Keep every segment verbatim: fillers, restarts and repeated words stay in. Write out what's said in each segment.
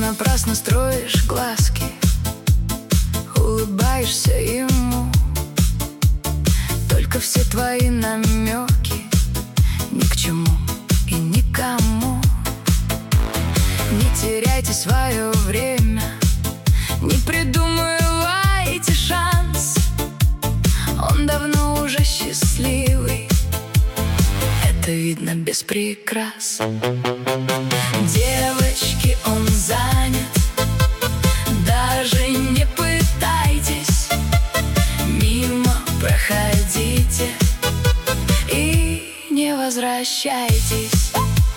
напрасно строишь глазки, улыбаешься ему. Только все твои намеки ни к чему и никому. Не теряйте свое время, не придумывайте шанс. Он давно уже счастливый, это видно без прикрас. Девочки, он занят, даже не пытайтесь, мимо проходите и не возвращайтесь.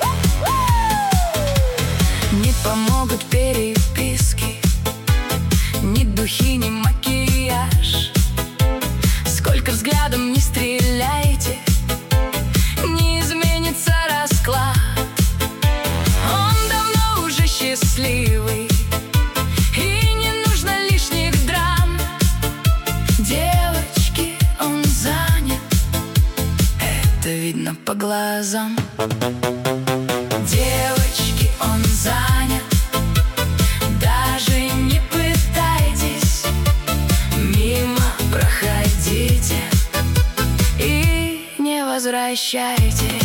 Не помогут переписки, ни духи, ни макияж. Сколько взглядом не стреляйте, не изменится расклад. Он давно уже счастливый, и не нужно лишних драм. Девочки, он занят, это видно по глазам. Девочки, он занят, даже не пытайтесь, мимо проходите и не возвращайтесь.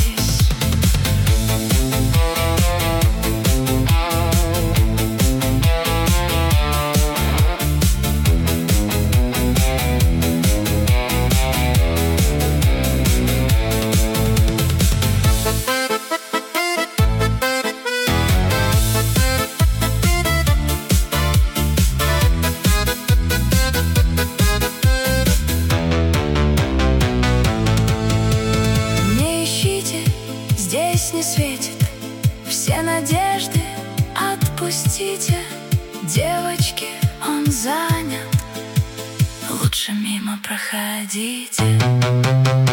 Здесь не светит, все надежды отпустите. Девочки, он занят, лучше мимо проходите.